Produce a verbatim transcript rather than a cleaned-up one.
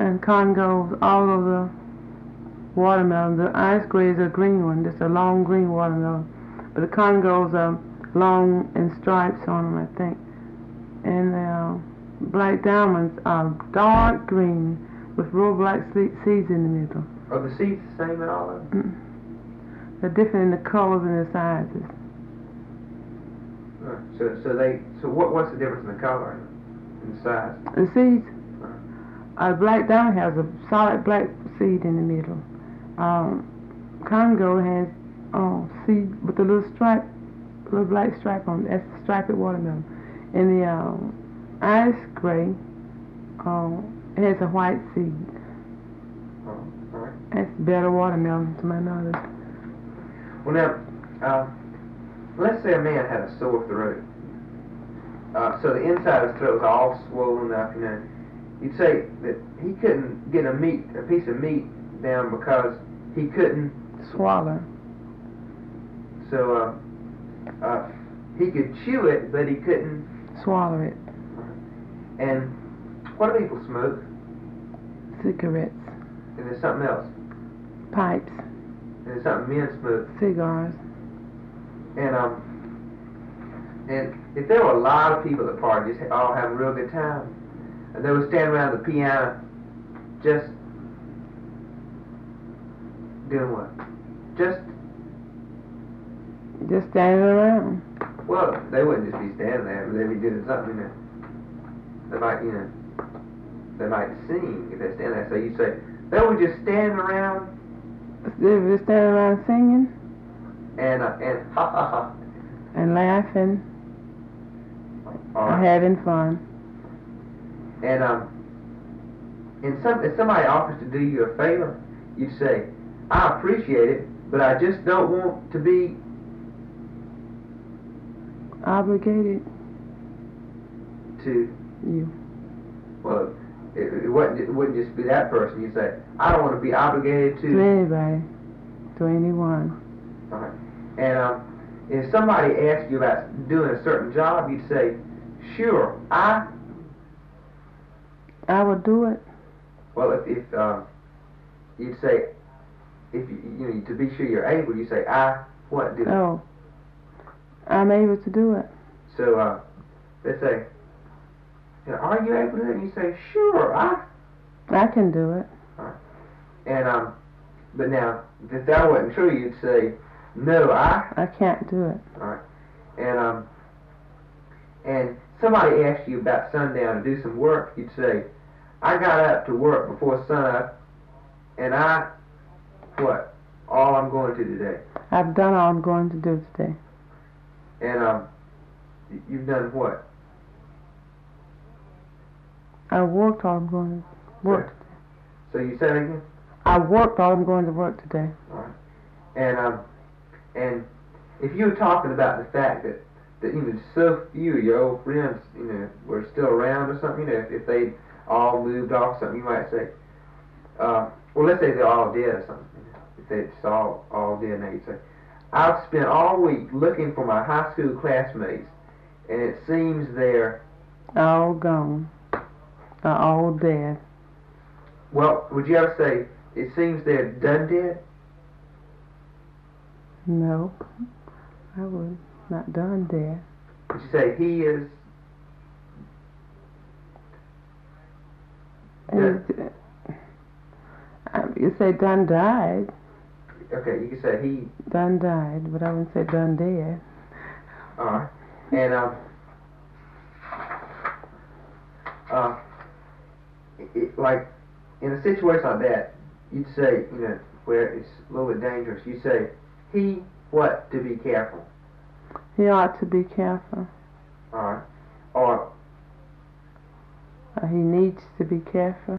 And Congo's all of the watermelon. The ice gray is a green one, just a long green watermelon. But the Congos are long in stripes on them, I think. And the uh, black diamonds are dark green with real black seeds in the middle. Are the seeds the same in all of them? Mm. They're different in the colors and the sizes. Uh, so, so they, so what, what's the difference in the color and the size? The seeds, Uh, a black diamond has a solid black seed in the middle. Um, Congo has oh, seed with a little stripe, little black stripe on it. That's the striped watermelon. And the um, ice gray, uh, it has a white seed. oh, all right. That's better watermelon to my knowledge. Well, now, uh, let's say a man had a sore throat. Uh, so the inside of his throat was all swollen up, you know. You'd say that he couldn't get a meat, a piece of meat down because he couldn't swallow. So uh, uh, he could chew it, but he couldn't swallow it. And what do people smoke? Cigarettes. And there's something else. Pipes. And there's something men smoke. Cigars. And um, and if there were a lot of people at the party, just all having a real good time, and they would stand around the piano, just doing what? Just just standing around. Well, they wouldn't just be standing there, but they'd be doing something. You know, they might, you know, they might sing if they're standing there. So you say they would just stand around. They were just standing around singing. And uh, and ha ha ha. And laughing. All right. Having fun. And um, and some if somebody offers to do you a favor, you say, I appreciate it, but I just don't want to be obligated to you. Well, it, it, wouldn't, it wouldn't just be that person. You say, I don't want to be obligated to to anybody, to anyone. All right. And um, if somebody asks you about doing a certain job, you'd say, sure, I. I would do it. Well, if if uh, you'd say, if you, you know, to be sure you're able, you say, I what do it. Oh. I'm able to do it. So uh, they say, you know, are you able to do it? And you say, sure, I. I can do it. All right. And um, but now, if that wasn't true, you'd say, no, I. I can't do it. All right. And um, and somebody asked you about sundown to do some work, you'd say, I got up to work before sunup, and I, what? All I'm going to today. I've done all I'm going to do today. And um, you've done what? I worked all I'm going to work today. So you said it again? I worked all I'm going to work today. All right. And um, and if you were talking about the fact that that you know so few of your old friends you know were still around or something, you know, if, if they all moved off something, you might say, uh, well, let's say they're all dead or something. You know, if they're just all all dead, now you'd say, I've spent all week looking for my high school classmates, and it seems they're all gone, uh, all dead. Well, would you ever say, it seems they're done dead? No, I would not done dead. Would you say he is dead? Uh, you say done died. Okay, you can say he done died, but I wouldn't say done dead. All right. And um, uh, it, it, like in a situation like that, you'd say, you know, where it's a little bit dangerous. You say, he what to be careful. He ought to be careful. All right. Or uh, he needs to be careful.